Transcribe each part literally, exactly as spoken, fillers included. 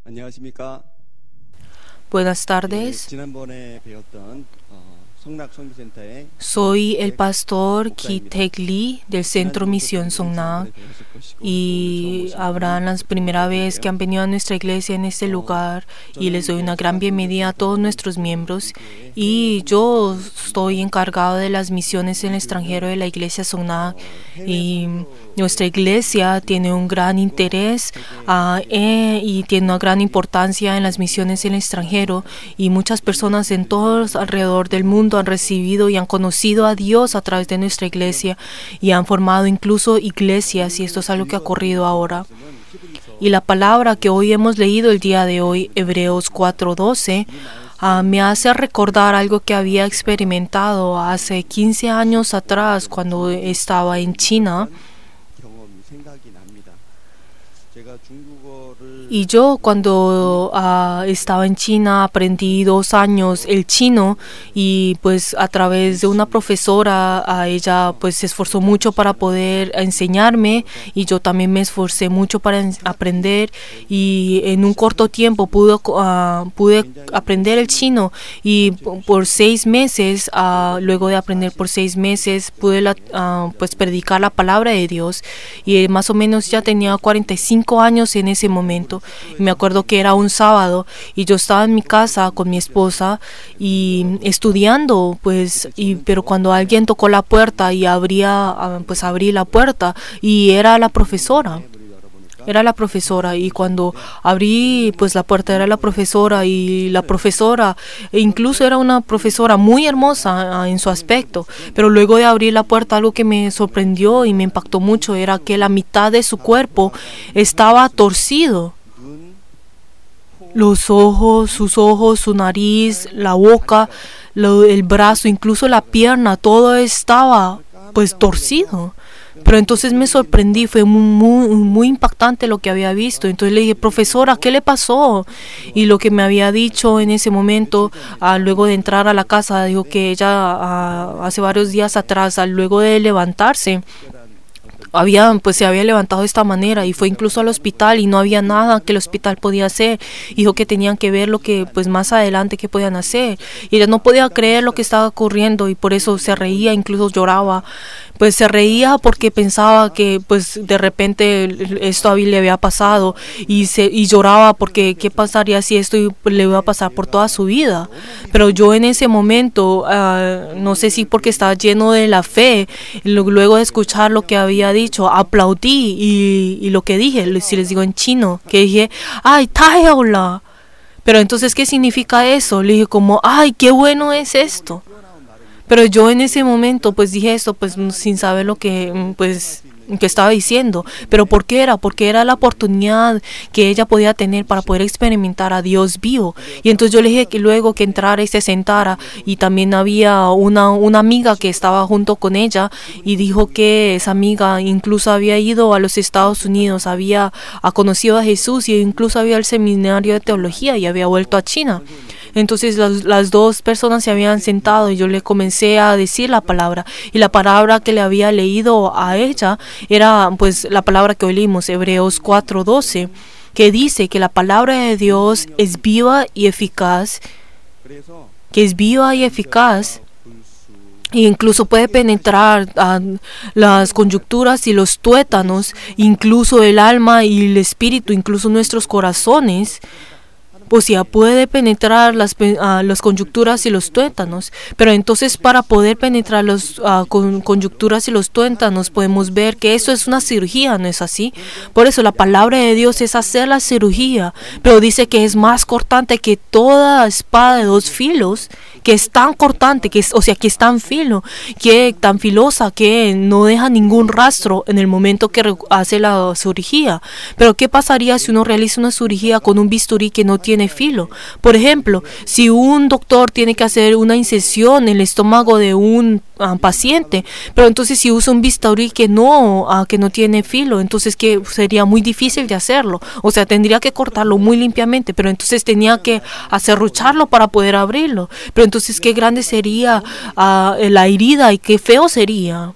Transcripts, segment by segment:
안녕하십니까? Buenas 예, tardes. 지난번에 배웠던 어, 성락 성교센터의 Soy el pastor Ki-Taek Lee del Centro Misión Songnak y habrá la primera vez que han venido a nuestra iglesia en este lugar y les doy una gran bienvenida a todos nuestros miembros. Y yo estoy encargado de las misiones en el extranjero de la iglesia Songnak y nuestra iglesia tiene un gran interés uh, eh, y tiene una gran importancia en las misiones en el extranjero, y muchas personas en todos alrededor del mundo han recibido y han conocido a Dios a través de nuestra iglesia y han formado incluso iglesias, y esto es algo que ha ocurrido ahora. Y la palabra que hoy hemos leído el día de hoy, Hebreos cuatro doce, uh, me hace recordar algo que había experimentado hace quince años atrás cuando estaba en China. Y yo cuando uh, estaba en China aprendí dos años el chino, y pues a través de una profesora, a ella pues se esforzó mucho para poder enseñarme, y yo también me esforcé mucho para aprender, y en un corto tiempo pude, uh, pude aprender el chino, y por seis meses, uh, luego de aprender por seis meses, pude la, uh, pues predicar la palabra de Dios, y más o menos ya tenía cuarenta y cinco años en ese momento. Y me acuerdo que era un sábado y yo estaba en mi casa con mi esposa y estudiando, pues, y, pero cuando alguien tocó la puerta y abría, pues abrí la puerta y era la profesora. Era la profesora y cuando abrí pues la puerta era la profesora y la profesora incluso era una profesora muy hermosa uh, en su aspecto, pero luego de abrir la puerta algo que me sorprendió y me impactó mucho era que la mitad de su cuerpo estaba torcido. Los ojos, sus ojos, su nariz, la boca, lo, el brazo, incluso la pierna, todo estaba pues torcido. Pero entonces me sorprendí, fue muy, muy, muy impactante lo que había visto. Entonces le dije, profesora, ¿qué le pasó? Y lo que me había dicho en ese momento, uh, luego de entrar a la casa, dijo que ella uh, hace varios días atrás, uh, luego de levantarse, había, pues se había levantado de esta manera y fue incluso al hospital y no había nada que el hospital podía hacer. Dijo que tenían que ver lo que pues más adelante que podían hacer, y ella no podía creer lo que estaba ocurriendo y por eso se reía, incluso lloraba. Pues se reía porque pensaba que pues de repente esto le había pasado, y se y lloraba porque qué pasaría si esto le iba a pasar por toda su vida. Pero yo en ese momento, uh, no sé si porque estaba lleno de la fe, luego de escuchar lo que había dicho, aplaudí y, y lo que dije, si les digo en chino, que dije, ¡ay, taeola! Pero entonces, ¿qué significa eso? Le dije como, ¡ay, qué bueno es esto! Pero yo en ese momento pues dije esto pues sin saber lo que pues que estaba diciendo. Pero ¿por qué era? Porque era la oportunidad que ella podía tener para poder experimentar a Dios vivo. Y entonces yo le dije que luego que entrara y se sentara, y también había una, una amiga que estaba junto con ella, y dijo que esa amiga incluso había ido a los Estados Unidos, había conocido a Jesús y incluso había al seminario de teología y había vuelto a China. Entonces las, las dos personas se habían sentado y yo le comencé a decir la palabra, y la palabra que le había leído a ella era pues la palabra que hoy leímos, Hebreos cuatro doce, que dice que la palabra de Dios es viva y eficaz, que es viva y eficaz e incluso puede penetrar a las conyunturas y los tuétanos, incluso el alma y el espíritu, incluso nuestros corazones. Pues ya puede penetrar las, uh, las conyunturas y los tuétanos. Pero entonces para poder penetrar las uh, con, conyunturas y los tuétanos podemos ver que eso es una cirugía, ¿no es así? Por eso la palabra de Dios es hacer la cirugía, pero dice que es más cortante que toda espada de dos filos, que es tan cortante, que es, o sea, que es tan filo, que tan filosa que no deja ningún rastro en el momento que hace la cirugía. Pero ¿qué pasaría si uno realiza una cirugía con un bisturí que no tiene filo? Por ejemplo, si un doctor tiene que hacer una incisión en el estómago de un uh, paciente, pero entonces si usa un bisturí que no, uh, que no tiene filo, entonces que sería muy difícil de hacerlo. O sea, tendría que cortarlo muy limpiamente, pero entonces tenía que acerrucharlo para poder abrirlo. Pero entonces qué grande sería uh, la herida y qué feo sería.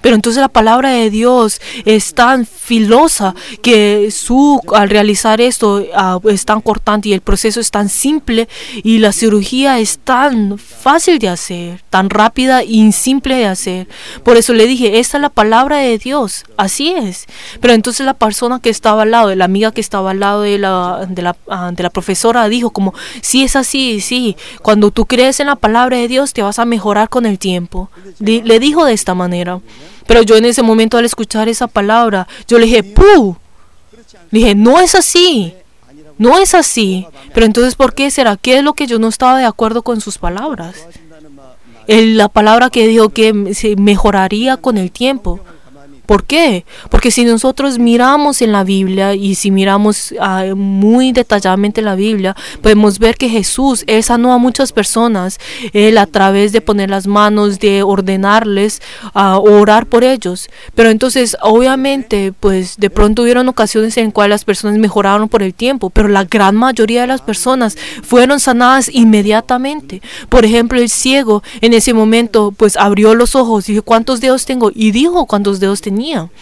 Pero entonces la palabra de Dios es tan filosa que su, al realizar esto uh, es tan cortante y el proceso es tan simple y la cirugía es tan fácil de hacer, tan rápida y simple de hacer. Por eso le dije, esta es la palabra de Dios, así es. Pero entonces la persona que estaba al lado, la amiga que estaba al lado de la, de la, uh, de la profesora dijo como, sí es así, sí, cuando tú crees en la palabra de Dios te vas a mejorar con el tiempo. Le, le dijo de esta manera. Pero yo en ese momento al escuchar esa palabra, yo le dije, ¡puh! Le dije, no es así, no es así. Pero entonces, ¿por qué será? ¿Qué es lo que yo no estaba de acuerdo con sus palabras? El, la palabra que dijo que se mejoraría con el tiempo. ¿Por qué? Porque si nosotros miramos en la Biblia y si miramos uh, muy detalladamente la Biblia, podemos ver que Jesús, Él sanó a muchas personas. Él a través de poner las manos, de ordenarles, uh, orar por ellos. Pero entonces, obviamente, pues de pronto hubieron ocasiones en cuales las personas mejoraron por el tiempo, pero la gran mayoría de las personas fueron sanadas inmediatamente. Por ejemplo, el ciego en ese momento, pues abrió los ojos y dijo, ¿cuántos dedos tengo? Y dijo cuántos dedos tenía.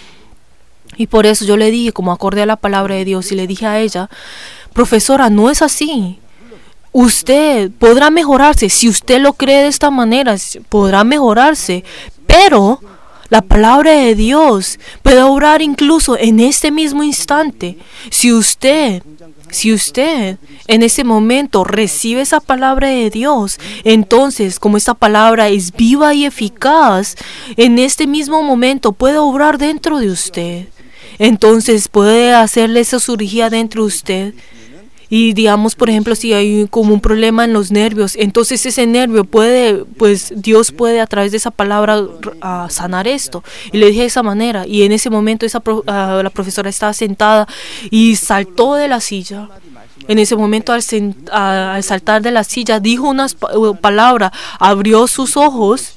Y por eso yo le dije, como acorde a la palabra de Dios, y le dije a ella, profesora, no es así. Usted podrá mejorarse, si usted lo cree de esta manera, podrá mejorarse, pero la palabra de Dios puede obrar incluso en este mismo instante. Si usted, si usted en ese momento recibe esa palabra de Dios, entonces como esta palabra es viva y eficaz, en este mismo momento puede obrar dentro de usted. Entonces puede hacerle esa cirugía dentro de usted. Y digamos, por ejemplo, si hay como un problema en los nervios, entonces ese nervio puede, pues Dios puede a través de esa palabra uh, sanar esto. Y le dije de esa manera. Y en ese momento esa pro, uh, la profesora estaba sentada y saltó de la silla. En ese momento al, sen, uh, al saltar de la silla dijo unas uh, palabras, abrió sus ojos.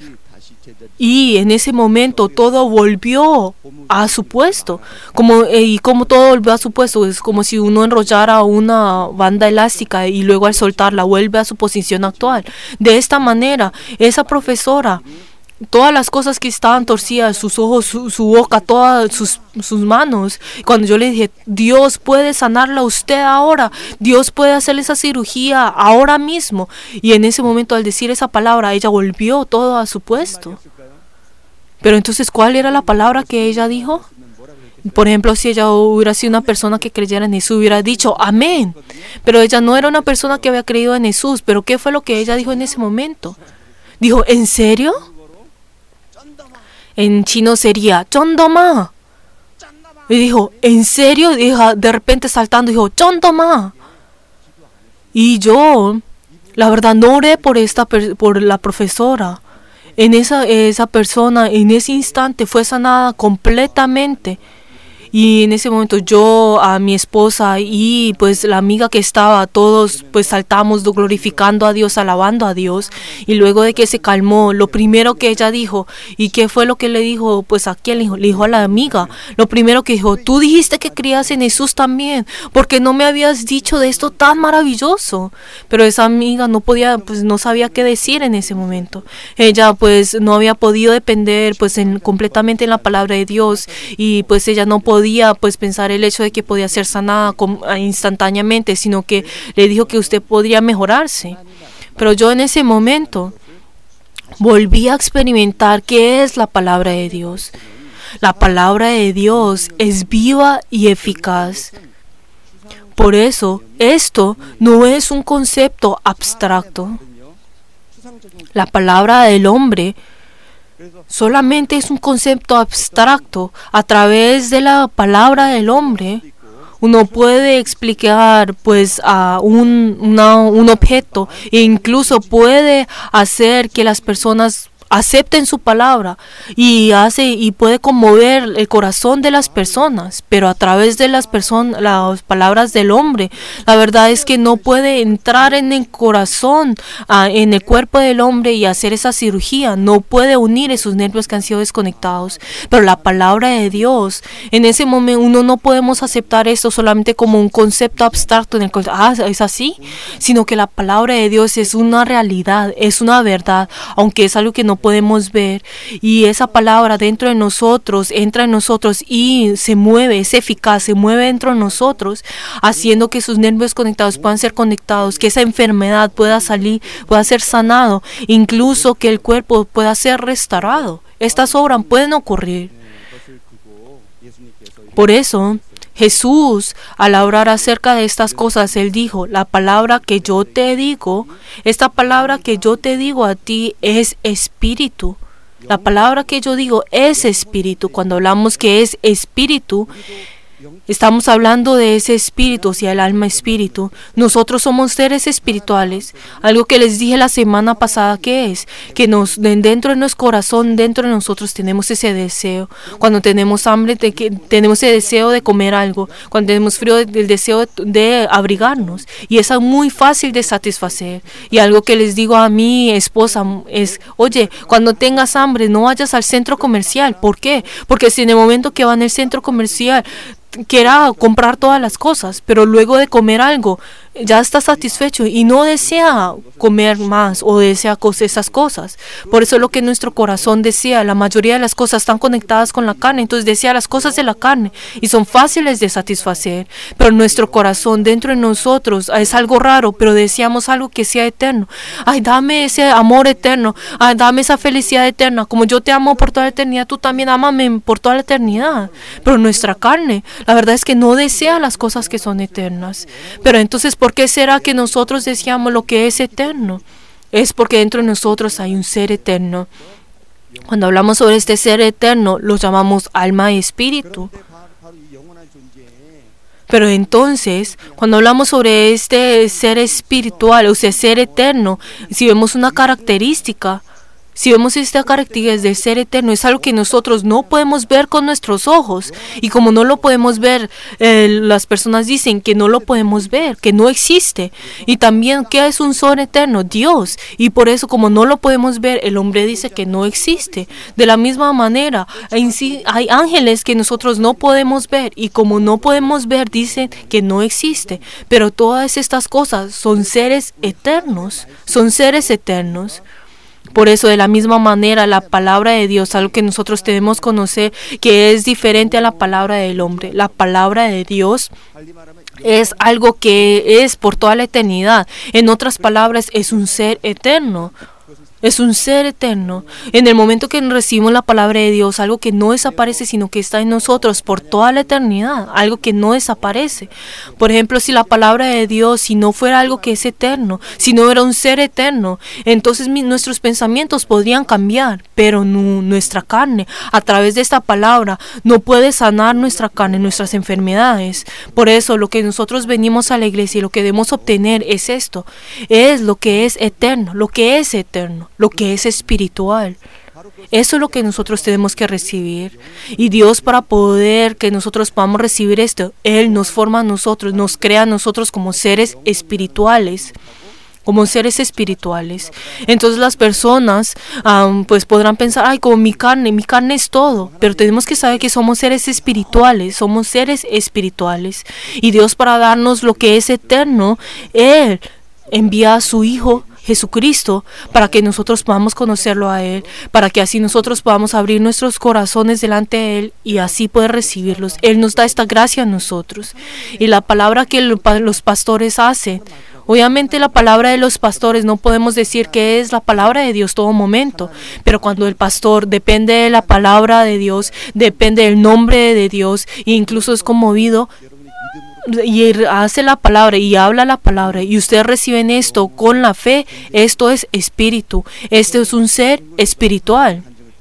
Y en ese momento todo volvió a su puesto. Como, eh, y como todo volvió a su puesto, es como si uno enrollara una banda elástica y luego al soltarla vuelve a su posición actual. De esta manera, esa profesora, todas las cosas que estaban torcidas, sus ojos, su, su boca, todas sus, sus manos. Cuando yo le dije, Dios puede sanarla a usted ahora, Dios puede hacerle esa cirugía ahora mismo. Y en ese momento al decir esa palabra, ella volvió todo a su puesto. Pero entonces, ¿cuál era la palabra que ella dijo? Por ejemplo, si ella hubiera sido una persona que creyera en Jesús, hubiera dicho, amén. Pero ella no era una persona que había creído en Jesús. ¿Pero qué fue lo que ella dijo en ese momento? Dijo, ¿en serio? En chino sería, ¡chondoma! Y dijo, ¿en serio? Y dijo, de repente saltando, dijo, ¡chondoma! Y yo, la verdad, no oré por, esta, por la profesora. En esa, esa persona, en ese instante, fue sanada completamente. Y en ese momento yo, a mi esposa y pues la amiga que estaba, todos pues saltamos glorificando a Dios, alabando a Dios. Y luego de que se calmó, lo primero que ella dijo, ¿y qué fue lo que le dijo? Pues a quién le dijo, le dijo a la amiga. Lo primero que dijo, tú dijiste que creías en Jesús también, porque no me habías dicho de esto tan maravilloso. Pero esa amiga no podía, pues no sabía qué decir en ese momento. Ella pues no había podido depender pues en, completamente en la palabra de Dios y pues ella no podía podía pues pensar el hecho de que podía ser sanada con, instantáneamente, sino que le dijo que usted podría mejorarse. Pero yo en ese momento volví a experimentar qué es la palabra de Dios. La palabra de Dios es viva y eficaz. Por eso, esto no es un concepto abstracto. La palabra del hombre solamente es un concepto abstracto. A través de la palabra del hombre, uno puede explicar pues a un, una, un objeto e incluso puede hacer que las personas acepten su palabra y hace y puede conmover el corazón de las personas, pero a través de las personas, las palabras del hombre, la verdad es que no puede entrar en el corazón, uh, en el cuerpo del hombre y hacer esa cirugía, no puede unir esos nervios que han sido desconectados. Pero la palabra de Dios, en ese momento uno no podemos aceptar esto solamente como un concepto abstracto en el cual, ah, es así, sino que la palabra de Dios es una realidad, es una verdad, aunque es algo que no no podemos ver. Y esa palabra dentro de nosotros, entra en nosotros y se mueve, es eficaz, se mueve dentro de nosotros, haciendo que sus nervios conectados puedan ser conectados, que esa enfermedad pueda salir, pueda ser sanado, incluso que el cuerpo pueda ser restaurado. Estas obras pueden ocurrir. Por eso, Jesús, al hablar acerca de estas cosas, Él dijo, la palabra que yo te digo, esta palabra que yo te digo a ti es espíritu. La palabra que yo digo es espíritu. Cuando hablamos que es espíritu, estamos hablando de ese espíritu, o sea, el alma espíritu. Nosotros somos seres espirituales. Algo que les dije la semana pasada, que es que nos dentro de nuestro corazón, dentro de nosotros tenemos ese deseo. Cuando tenemos hambre, de que, tenemos ese deseo de comer algo. Cuando tenemos frío, el deseo de, de abrigarnos. Y eso es muy fácil de satisfacer. Y algo que les digo a mi esposa es, oye, cuando tengas hambre, no vayas al centro comercial. ¿Por qué? Porque si en el momento que va en el centro comercial quiera comprar todas las cosas, pero luego de comer algo ya está satisfecho y no desea comer más o desea esas cosas. Por eso lo que nuestro corazón desea, la mayoría de las cosas están conectadas con la carne, entonces desea las cosas de la carne y son fáciles de satisfacer, pero nuestro corazón dentro de nosotros es algo raro, pero deseamos algo que sea eterno. Ay, dame ese amor eterno, ay, dame esa felicidad eterna, como yo te amo por toda la eternidad, tú también ámame por toda la eternidad. Pero nuestra carne, la verdad es que no desea las cosas que son eternas. Pero entonces, ¿por qué será que nosotros deseamos lo que es eterno? Es porque dentro de nosotros hay un ser eterno. Cuando hablamos sobre este ser eterno, lo llamamos alma y espíritu. Pero entonces, cuando hablamos sobre este ser espiritual, o sea, ser eterno, si vemos una característica, si vemos esta característica del ser eterno, es algo que nosotros no podemos ver con nuestros ojos. Y como no lo podemos ver, eh, las personas dicen que no lo podemos ver, que no existe. Y también, ¿qué es un ser eterno? Dios. Y por eso, como no lo podemos ver, el hombre dice que no existe. De la misma manera, hay, hay ángeles que nosotros no podemos ver. Y como no podemos ver, dicen que no existe. Pero todas estas cosas son seres eternos. Son seres eternos. Por eso, de la misma manera, la palabra de Dios, algo que nosotros debemos conocer, que es diferente a la palabra del hombre. La palabra de Dios es algo que es por toda la eternidad. En otras palabras, es un ser eterno. Es un ser eterno. En el momento que recibimos la palabra de Dios, algo que no desaparece, sino que está en nosotros por toda la eternidad, algo que no desaparece. Por ejemplo, si la palabra de Dios, si no fuera algo que es eterno, si no era un ser eterno, entonces mi, nuestros pensamientos podrían cambiar, pero no, nuestra carne, a través de esta palabra, no puede sanar nuestra carne, nuestras enfermedades. Por eso, lo que nosotros venimos a la iglesia y lo que debemos obtener es esto, es lo que es eterno, lo que es eterno, lo que es espiritual. Eso es lo que nosotros tenemos que recibir. Y Dios, para poder que nosotros podamos recibir esto, Él nos forma a nosotros, nos crea a nosotros como seres espirituales. Como seres espirituales. Entonces las personas um, pues podrán pensar, ay, como mi carne, mi carne es todo. Pero tenemos que saber que somos seres espirituales, somos seres espirituales. Y Dios, para darnos lo que es eterno, Él envía a su Hijo Jesucristo para que nosotros podamos conocerlo a Él, para que así nosotros podamos abrir nuestros corazones delante de Él y así poder recibirlos. Él nos da esta gracia a nosotros. Y la palabra que los pastores hacen, obviamente la palabra de los pastores no podemos decir que es la palabra de Dios todo momento, pero cuando el pastor depende de la palabra de Dios, depende del nombre de Dios e incluso es conmovido y hace la palabra y habla la palabra y ustedes reciben esto con la fe, esto es espíritu, esto es un ser espiritual,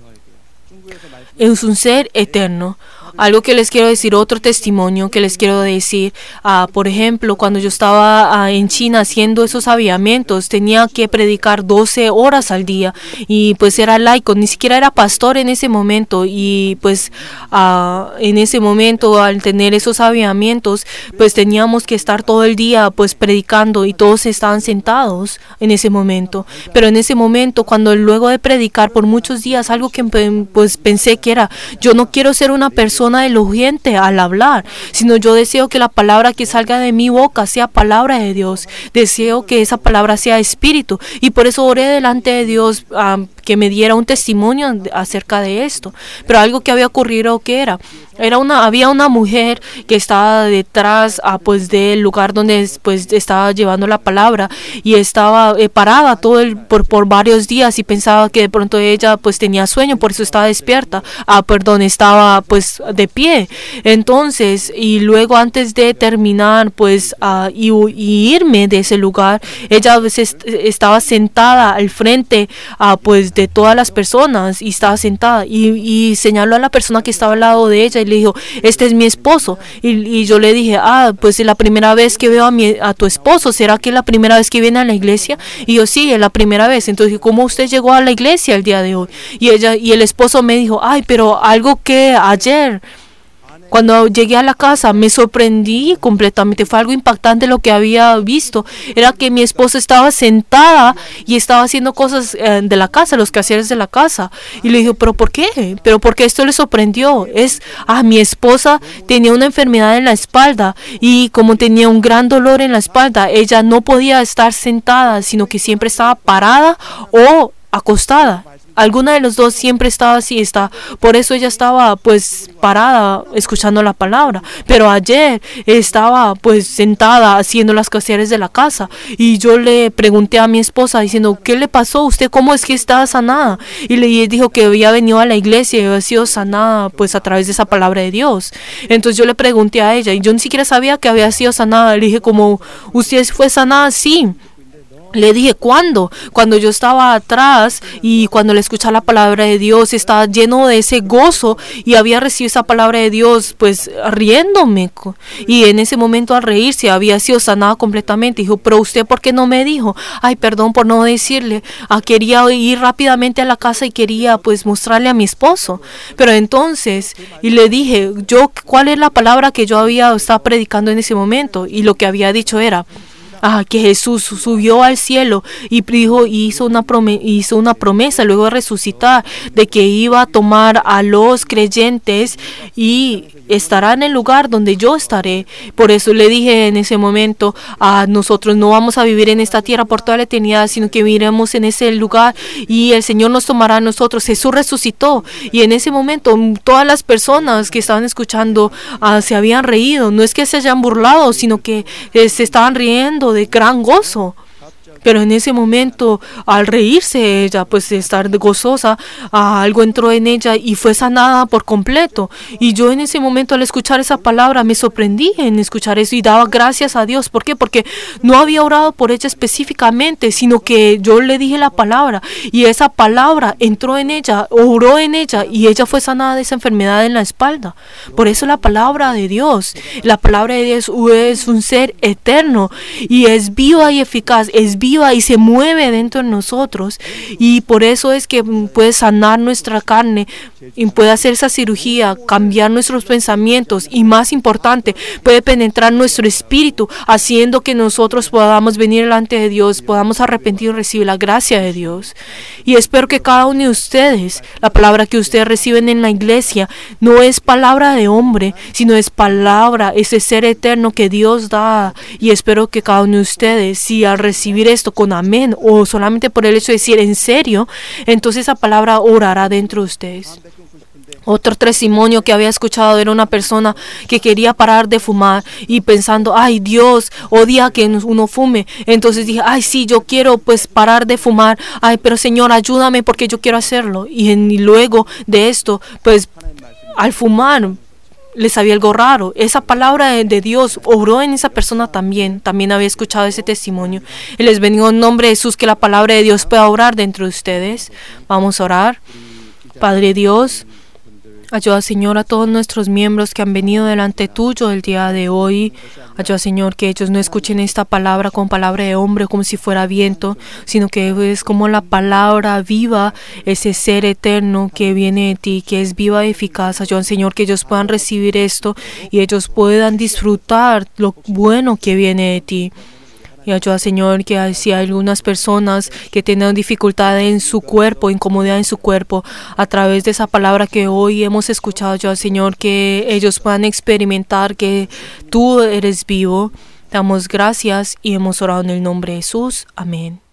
es un ser eterno. Algo que les quiero decir, otro testimonio que les quiero decir, uh, por ejemplo, cuando yo estaba uh, en China haciendo esos avivamientos, tenía que predicar doce horas al día y pues era laico, ni siquiera era pastor en ese momento y pues uh, en ese momento al tener esos avivamientos, pues teníamos que estar todo el día pues predicando y todos estaban sentados en ese momento, pero en ese momento cuando luego de predicar por muchos días, algo que pues pensé que era, yo no quiero ser una persona elocuente al hablar, sino yo deseo que la palabra que salga de mi boca sea palabra de Dios, deseo que esa palabra sea espíritu y por eso oré delante de Dios um, que me diera un testimonio acerca de esto. Pero algo que había ocurrido, ¿qué era? Era una, había una mujer que estaba detrás ah, pues del lugar donde pues estaba llevando la palabra y estaba eh, parada todo el, por, por varios días y pensaba que de pronto ella pues tenía sueño, por eso estaba despierta, ah, perdón, estaba pues de pie. Entonces, y luego antes de terminar pues ah, y, y irme de ese lugar, ella pues, est estaba sentada al frente ah, pues de todas las personas y estaba sentada y, y señaló a la persona que estaba al lado de ella y le dijo, este es mi esposo. Y, y yo le dije, ah, pues es la primera vez que veo a, mi, a tu esposo. ¿Será que es la primera vez que viene a la iglesia? Y yo, sí, es la primera vez. Entonces, ¿cómo usted llegó a la iglesia el día de hoy? Y ella y el esposo me dijo, ay, pero algo que ayer, cuando llegué a la casa, me sorprendí completamente. Fue algo impactante lo que había visto. Era que mi esposa estaba sentada y estaba haciendo cosas eh, de la casa, los quehaceres de la casa. Y le dije, ¿pero por qué? ¿Pero por qué esto le sorprendió? Es, ah, mi esposa tenía una enfermedad en la espalda y como tenía un gran dolor en la espalda, ella no podía estar sentada, sino que siempre estaba parada o acostada. Alguna de los dos siempre estaba así, está, por eso ella estaba pues parada escuchando la palabra, pero ayer estaba pues sentada haciendo las quehaceres de la casa y yo le pregunté a mi esposa diciendo, ¿qué le pasó? ¿Usted cómo es que está sanada? Y le dijo que había venido a la iglesia y había sido sanada pues a través de esa palabra de Dios. Entonces yo le pregunté a ella y yo ni siquiera sabía que había sido sanada. Le dije, como, ¿usted fue sanada? Sí. Le dije, ¿cuándo? Cuando yo estaba atrás y cuando le escuchaba la palabra de Dios, estaba lleno de ese gozo y había recibido esa palabra de Dios, pues riéndome. Y en ese momento al reírse había sido sanada completamente. Dijo, pero usted, ¿por qué no me dijo? Ay, perdón por no decirle. Ah, quería ir rápidamente a la casa y quería pues mostrarle a mi esposo. Pero entonces, y le dije, yo, ¿cuál es la palabra que yo había estado predicando en ese momento? Y lo que había dicho era, Ah, que Jesús subió al cielo y dijo, hizo una, promesa, hizo una promesa luego de resucitar de que iba a tomar a los creyentes y estará en el lugar donde yo estaré. Por eso le dije en ese momento, ah, nosotros no vamos a vivir en esta tierra por toda la eternidad, sino que viviremos en ese lugar y el Señor nos tomará a nosotros. Jesús resucitó y en ese momento todas las personas que estaban escuchando ah, se habían reído. No es que se hayan burlado, sino que eh, se estaban riendo de gran gozo. Pero en ese momento, al reírse ella, pues de estar gozosa, ah, algo entró en ella y fue sanada por completo. Y yo en ese momento, al escuchar esa palabra, me sorprendí en escuchar eso y daba gracias a Dios. ¿Por qué? Porque no había orado por ella específicamente, sino que yo le dije la palabra y esa palabra entró en ella, oró en ella y ella fue sanada de esa enfermedad en la espalda. Por eso la palabra de Dios, la palabra de Dios es un ser eterno y es viva y eficaz, es viva y se mueve dentro de nosotros y por eso es que puede sanar nuestra carne y puede hacer esa cirugía, cambiar nuestros pensamientos y más importante, puede penetrar nuestro espíritu haciendo que nosotros podamos venir delante de Dios, podamos arrepentir y recibir la gracia de Dios. Y espero que cada uno de ustedes, la palabra que ustedes reciben en la iglesia no es palabra de hombre, sino es palabra, ese ser eterno que Dios da. Y espero que cada uno de ustedes, si al recibir esto con amén o solamente por el hecho de decir en serio, entonces esa palabra orará dentro de ustedes. Otro testimonio que había escuchado era una persona que quería parar de fumar y pensando, ay, Dios odia que uno fume. Entonces dije, ay, sí, yo quiero pues parar de fumar. Ay, pero Señor, ayúdame porque yo quiero hacerlo. Y, en, y luego de esto, pues al fumar, le sabía algo raro. Esa palabra de, de Dios obró en esa persona también. También había escuchado ese testimonio. Y les bendigo en nombre de Jesús que la palabra de Dios pueda obrar dentro de ustedes. Vamos a orar. Padre Dios, ayuda, Señor, a todos nuestros miembros que han venido delante tuyo el día de hoy. Ayuda, Señor, que ellos no escuchen esta palabra con palabra de hombre como si fuera viento, sino que es como la palabra viva, ese ser eterno que viene de ti, que es viva y eficaz. Ayuda, Señor, que ellos puedan recibir esto y ellos puedan disfrutar lo bueno que viene de ti. Y ayuda, Señor, que si hay algunas personas que tienen dificultad en su cuerpo, incomodidad en su cuerpo, a través de esa palabra que hoy hemos escuchado, ayuda, Señor, que ellos puedan experimentar que tú eres vivo. Damos gracias y hemos orado en el nombre de Jesús. Amén.